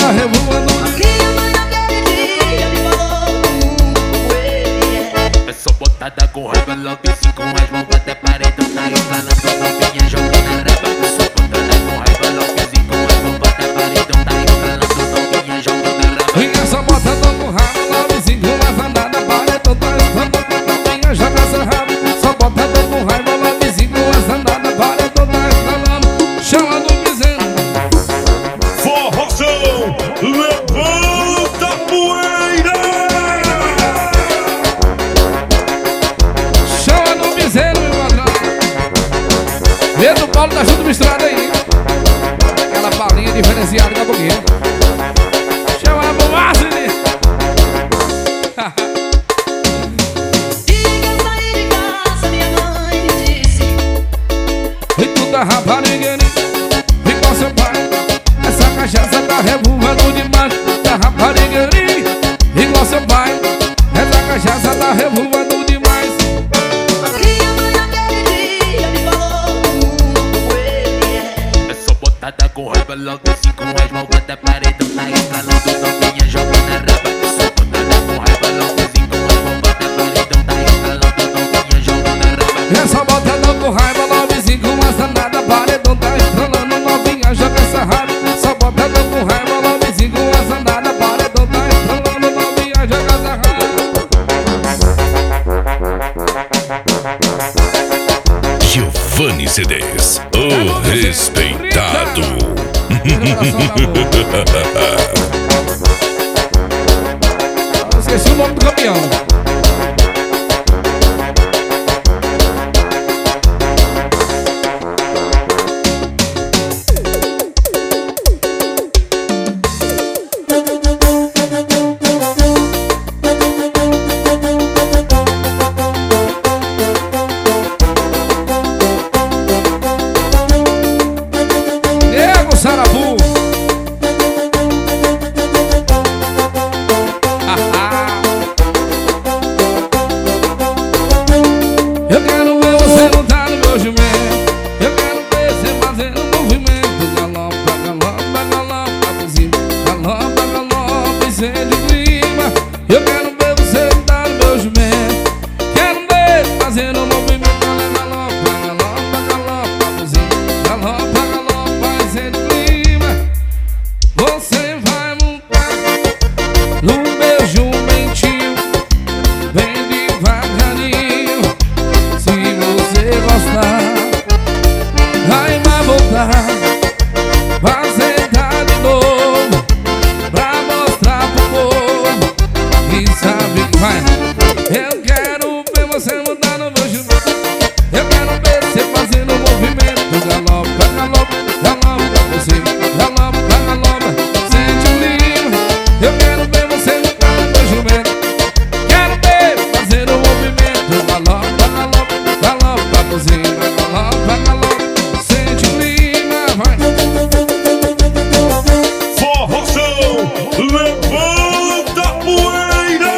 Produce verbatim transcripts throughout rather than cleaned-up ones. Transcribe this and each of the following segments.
tá revoando. Minha mãe naquele dia me falou o mundo como ele é. É só botada com raiva, logo assim com as mãos até paredão. Tá instalando novinha, jogando na raba. É só botada com raiva, logo assim com as mãos até paredão. Tá instalando novinha, jogando na raba. E essa botada com raiva, logo assim com as andadas. Paredão tá instalando novinha, joga essa raba. Só botada com raiva, logo assim com as andadas. Paredão tá instalando, chama do piseiro. Forrozão, levanta a poeira. Chama do piseiro, meu patrão. Pedro Paulo tá junto misturado aí. Aquela balinha diferenciada com a boquinha. Chama a bombaça, né? Diga eu saí de casa, minha mãe me disse. E tu tá raparigueiro, igual seu pai. Essa cachaça tá revoando demais. Tá raparigueiro, igual seu pai. Essa cachaça tá revoando demais. Minha mãe naquele dia me falou o mundo como ele é. É só botada com raiva, logo assim com as mãos até paredão. Tá instalando novinha, jogando na raba. É só botada com raiva, logo assim com as mãos até paredão. Tá instalando novinha, jogando na raba. Essa botada com raiva, novezinho com uma sanada. Paredão tá estralando, novinha, joga essa raiva. Só botada com raiva, novezinho com uma sanada. Paredão tá estralando, novinha, joga essa raiva. Giovanni C Ds, o respeitado. Esqueci o nome do caminhão. Nego Sarabu. Eu quero ver você montar no meu jumento. Eu quero ver você fazendo um movimento. Galopa, galopa, galopa, cozinha. Galopa, galopa, incende o clima. Eu quero ver você montar no meu jumento. Quero ver você fazendo um movimento. Galopa, galopa, galopa, cozinha. Galopa, galopa, incende o clima. Você vai montar no meu jumentinho. Vem devagarinho. Se você gostar, aí vai voltar, vai sentar de novo, pra mostrar pro povo que sabe que vai. Eu quero ver você mudar no meu jumento. Eu quero ver você fazendo um movimento. Galopa, galopa, galopa, você galopa, galopa, sente o clima. Eu quero ver você mudar no meu jumento. Quero ver fazendo um movimento. Galopa, galopa, galopa, cozinha, galopa, galopa, sente o clima, vai. Forrozão, levanta a poeira.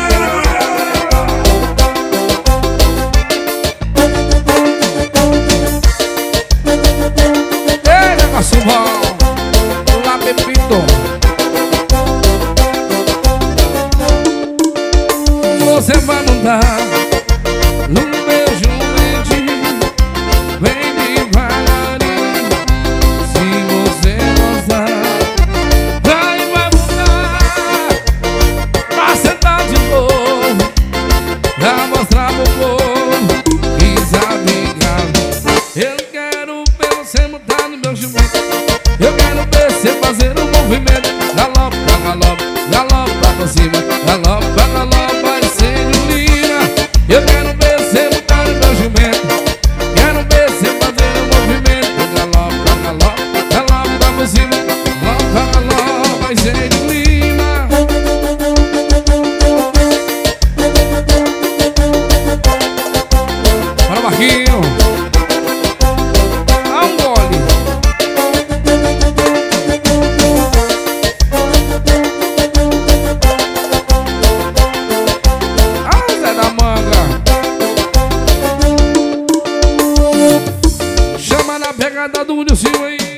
Ei, negócio bom, lá Pepito. Você vai mudar no meu jumentinho. Vem devagarinho. Se você gostar, vai, vai mudar, pra sentar de novo, pra mostrar pro povo que sabe que eu quero ver você mudar no meu jumento. Eu quero ver você fazer um movimento. Galopa, galopa, galopa pra cima. Galopa, galopa, incende o clima. Eu quero ver você mudar no meu jumento. Quero ver você fazer um movimento. Galopa, galopa, galopa pra cima. Galopa, galopa, incende o clima. Bora, Marquinho. Dá um gole. Ah, Zé da Manga. Chama na pegada do Nilcinho aí.